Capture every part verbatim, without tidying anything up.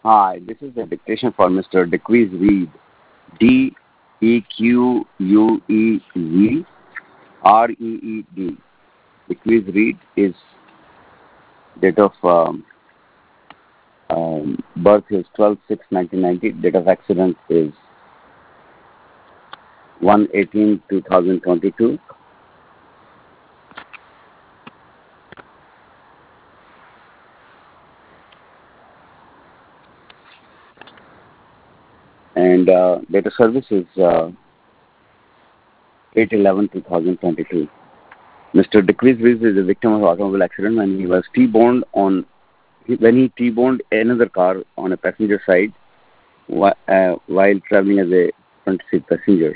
Hi, this is the dictation for Mister Dequeez Reed. D E Q U E Z R E E D. Dequeez Reed is date of um, um, birth is twelve six nineteen ninety. Date of accident is one eighteen two thousand twenty-two. And uh, date of service is uh, eight eleven two thousand twenty-two. Mister Dequeez Reed is a victim of automobile accident when he was T-boned on when he T-boned another car on a passenger side whi- uh, while traveling as a front seat passenger.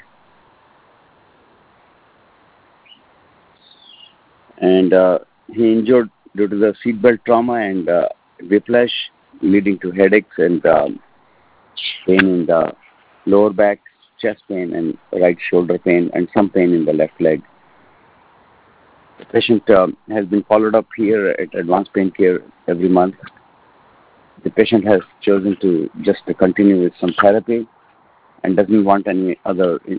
And uh, he injured due to the seatbelt trauma and uh, whiplash, leading to headaches and um, pain in the lower back, chest pain, and right shoulder pain, and some pain in the left leg. The patient um, has been followed up here at Advanced Pain Care every month. The patient has chosen to just to continue with some therapy and doesn't want any other in-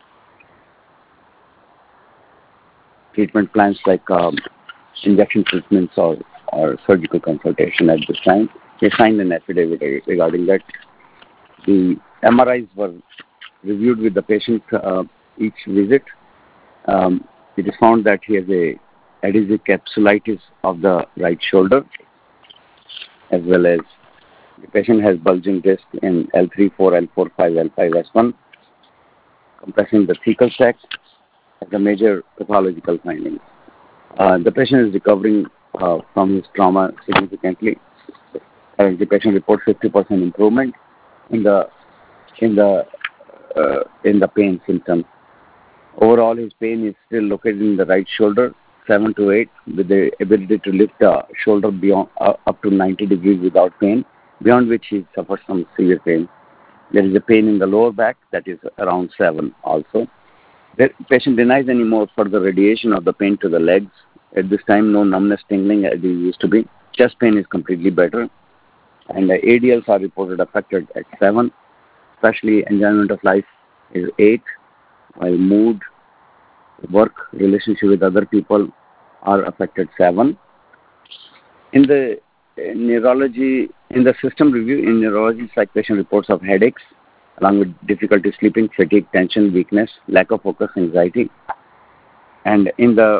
treatment plans like um, injection treatments or, or surgical consultation at this time. He signed an affidavit regarding that. The M R Is were reviewed with the patient uh, each visit. Um, it is found that he has a adhesive capsulitis of the right shoulder, as well as the patient has bulging disc in L three, four, L four, five, L five, S one, compressing the thecal sac as a major pathological finding. Uh, the patient is recovering uh, from his trauma significantly. Currently, the patient reports fifty percent improvement in the in the uh, in the pain symptoms. Overall, his pain is still located in the right shoulder, seven to eight, with the ability to lift the shoulder beyond uh, up to ninety degrees without pain, beyond which he suffers from severe pain. There is a pain in the lower back that is around seven also. The patient denies any more further radiation of the pain to the legs. At this time, no numbness, tingling as it used to be. Chest pain is completely better. And the A D Ls are reported affected at seven, especially enjoyment of life is eight, while mood, work, relationship with other people are affected seven. In the uh, neurology, in the system review, in neurology, psych patient reports of headaches, along with difficulty sleeping, fatigue, tension, weakness, lack of focus, anxiety. And in the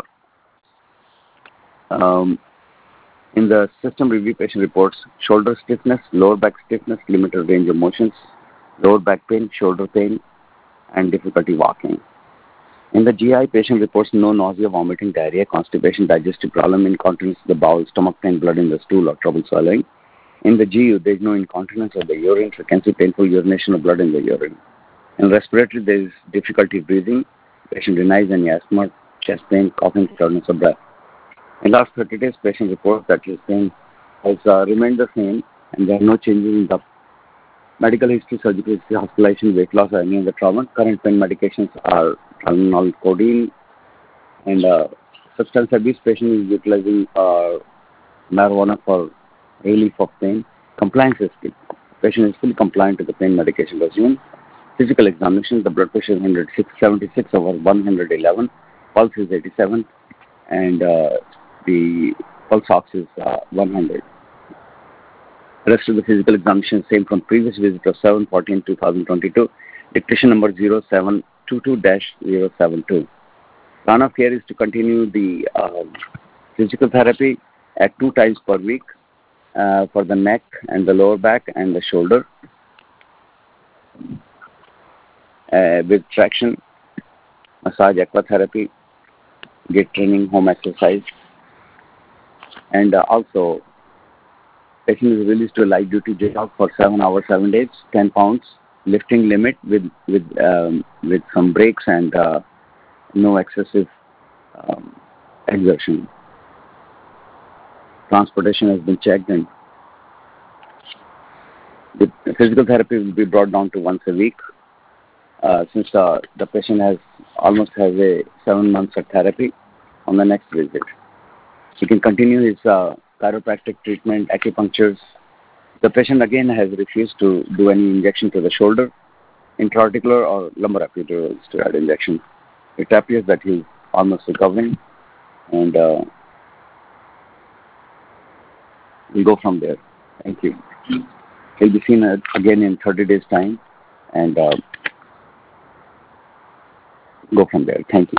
um, in the system review, patient reports shoulder stiffness, lower back stiffness, limited range of motions, lower back pain, shoulder pain, and difficulty walking. In the G I, patient reports no nausea, vomiting, diarrhea, constipation, digestive problem, incontinence of the bowel, stomach pain, blood in the stool, or trouble swallowing. In the G U, there is no incontinence of the urine, frequency, painful urination of blood in the urine. In respiratory, there is difficulty breathing. Patient denies any asthma, chest pain, coughing, shortness of breath. In last thirty days, patient reports that his pain has uh, remained the same and there are no changes in the medical history, surgical history, hospitalization, weight loss, or any other trauma. Current pain medications are Tylenol, codeine, and uh, substance abuse. Patient is utilizing uh, marijuana for relief of pain. Compliance is key. Patient is fully compliant to the pain medication regimen. Physical examination, the blood pressure is one seventy-six over one eleven, pulse is eighty-seven, and uh, the pulse ox is uh, one hundred. The rest of the physical examination same from previous visit of seven fourteen twenty twenty-two, dictation number zero seven two two dash zero seven two. Plan of care is to continue the uh, physical therapy at two times per week uh, for the neck and the lower back and the shoulder uh, with traction, massage, aquatherapy, gait training, home exercise, and uh, also patient is released to a light duty job for seven hours, seven days, ten pounds lifting limit with with um, with some breaks and uh, no excessive um, exertion. Transportation has been checked, and the physical therapy will be brought down to once a week. Uh, since uh, the patient has almost has a seven months of therapy on the next visit, he can continue his uh, chiropractic treatment, acupunctures, The patient again has refused to do any injection to the shoulder, intra-articular or lumbar epidural steroid injection. It appears that he's almost recovering, and uh, we'll go from there. Thank you. He'll be seen again in thirty days' time, and uh, go from there. Thank you.